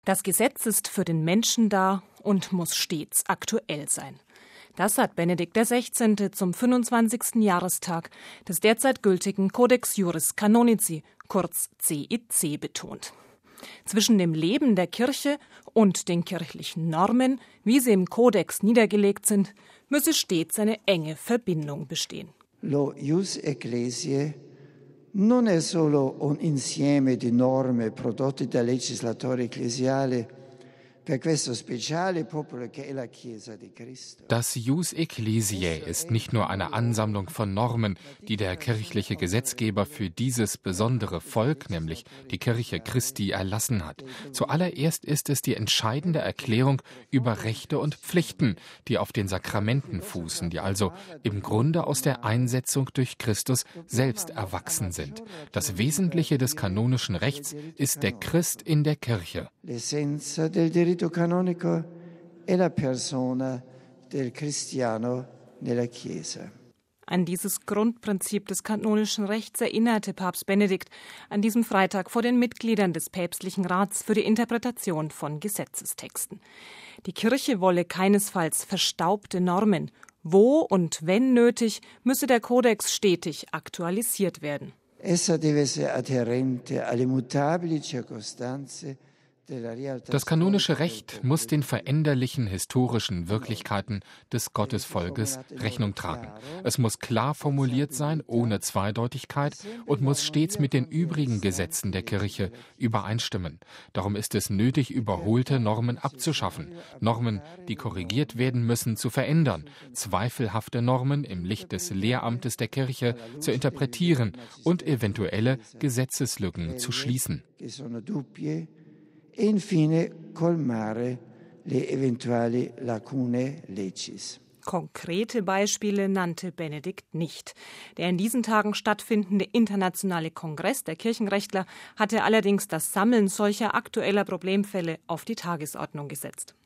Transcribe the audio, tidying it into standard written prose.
Das Gesetz ist für den Menschen da und muss stets aktuell sein. Das hat Benedikt XVI. Zum 25. Jahrestag des derzeit gültigen Codex Iuris Canonici, kurz CIC, betont. Zwischen dem Leben der Kirche und den kirchlichen Normen, wie sie im Kodex niedergelegt sind, müsse stets eine enge Verbindung bestehen. Lo Ius Ecclesiae non è solo un insieme di norme prodotte dal legislatore ecclesiale per questo speciale popolo che è la Chiesa di Cristo. Das Ius Ecclesiae ist nicht nur eine Ansammlung von Normen, die der kirchliche Gesetzgeber für dieses besondere Volk, nämlich die Kirche Christi, erlassen hat. Zuallererst ist es die entscheidende Erklärung über Rechte und Pflichten, die auf den Sakramenten fußen, die also im Grunde aus der Einsetzung durch Christus selbst erwachsen sind. Das Wesentliche des kanonischen Rechts ist der Christ in der Kirche. L'essenza del diritto canonico è la persona del cristiano nella Chiesa. An dieses Grundprinzip des kanonischen Rechts erinnerte Papst Benedikt an diesem Freitag vor den Mitgliedern des Päpstlichen Rats für die Interpretation von Gesetzestexten. Die Kirche wolle keinesfalls verstaubte Normen. Wo und wenn nötig, müsse der Kodex stetig aktualisiert werden. Essa deve essere adherente alle mutabili circostanze. Das kanonische Recht muss den veränderlichen historischen Wirklichkeiten des Gottesvolkes Rechnung tragen. Es muss klar formuliert sein, ohne Zweideutigkeit, und muss stets mit den übrigen Gesetzen der Kirche übereinstimmen. Darum ist es nötig, überholte Normen abzuschaffen, Normen, die korrigiert werden müssen, zu verändern, zweifelhafte Normen im Licht des Lehramtes der Kirche zu interpretieren und eventuelle Gesetzeslücken zu schließen. E infine colmare le eventuali lacune legis. Konkrete Beispiele nannte Benedikt nicht. Der in diesen Tagen stattfindende internationale Kongress der Kirchenrechtler hatte allerdings das Sammeln solcher aktueller Problemfälle auf die Tagesordnung gesetzt.